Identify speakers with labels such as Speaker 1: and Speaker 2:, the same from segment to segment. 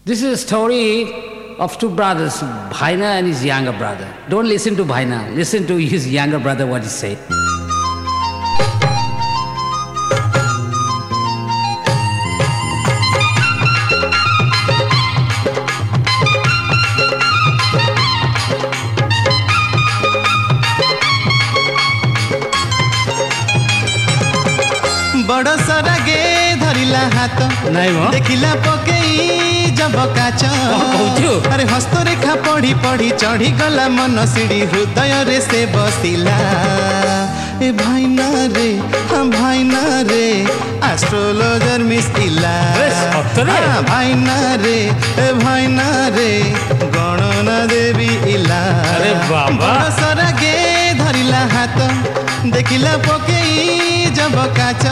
Speaker 1: This is a story of two brothers, Bhaina and his younger brother. Don't listen to Bhaina, listen to his younger brother what he said.
Speaker 2: बड़ सरगे धरिला हाथ देखिला पकई जब काच अरे हस्तरेखा पढ़ी पढ़ी चढ़ी गला मन सीढ़ी हृदय रे से बसिला ए भाईना रे हाँ भाईना रे एस्ट्रोलॉजर मिस्किला भाईना रे ए भाईना रे गणना देवी इला बड़ सरगे धरिला हाथ देखिला पकई जब काच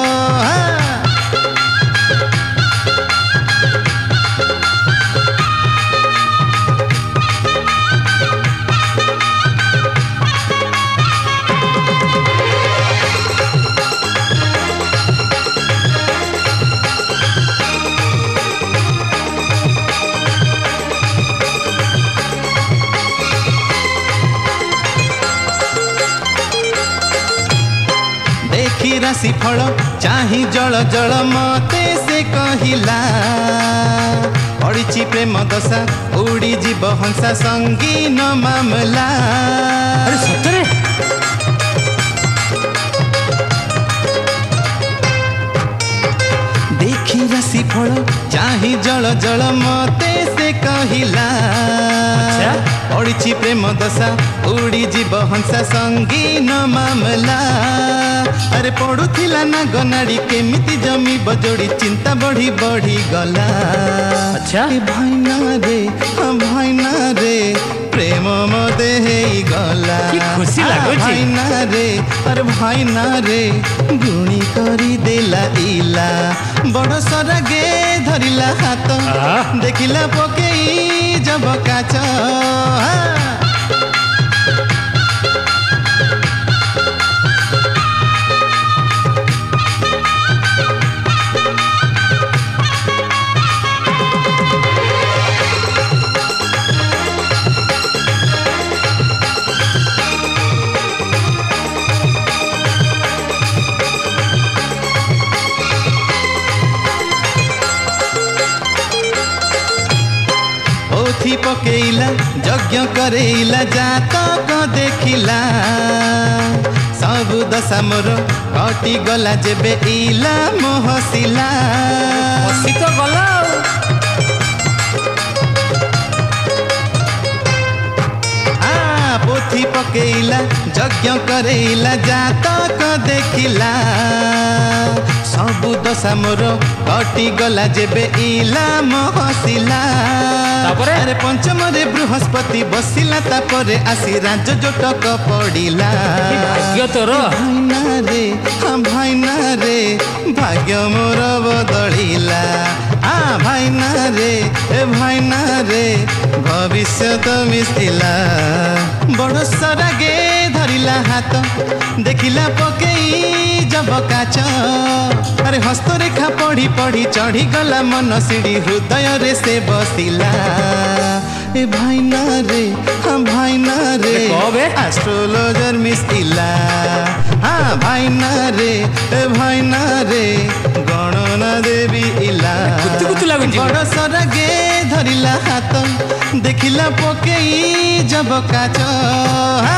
Speaker 2: राशि फल चाही जल जल मते से कहिला पड़ी प्रेम दशा उड़ी जीव हंसा संगीन मामला
Speaker 1: अरे सतरे
Speaker 2: देखी राशि फल चाही जल जल मते से कहिला पड़ी प्रेम दशा उड़ी जीव हंसा संगीन मामला अरे पड़ुथिला ना गनाड़ी केमिति जमी बजोड़ी चिंता बढ़ी बढ़ी गला
Speaker 1: अच्छा
Speaker 2: भाईना रे हाँ भाईना रे प्रेम मदे हे गला
Speaker 1: खुशी लागो
Speaker 2: भाईना रे अरे भाईना रे गुणी करी देला इला बड़ सरगे धरिला हाथ देखिला पकेई जब काच पकेला यज्ञ करेला जातक देखिला सब दशा मोर कटी गला जेबे इला मोहसिला
Speaker 1: तो गला
Speaker 2: पोथी पकेला यज्ञ करेला जातक देखिला सब दशा मोर कटी गला जेबे इला मोहसिला अरे पंचम रे बृहस्पति बसिला तापरे आसी राज जोटक पड़िला
Speaker 1: भाग्य तोर
Speaker 2: भाईना रे हाँ भाईना रे भाग्य मोर बदलिला भाईना रे ए भाईना रे भविष्य तो मिसिला बड़ सरगे धरिला हाथ देखिला पकेई जब काच अरे हस्तरेखा पढ़ी पढ़ी चढ़ी गला मन सीढ़ी हृदय रे से बसिला ए भाईना रे हाँ भाईना रे एस्ट्रोलॉजर मिस्किला हाँ भाईना रे ए भाईना रे गणना देवी इला बड़ सरगे धरिला हाथ देखिला पकेई जब काच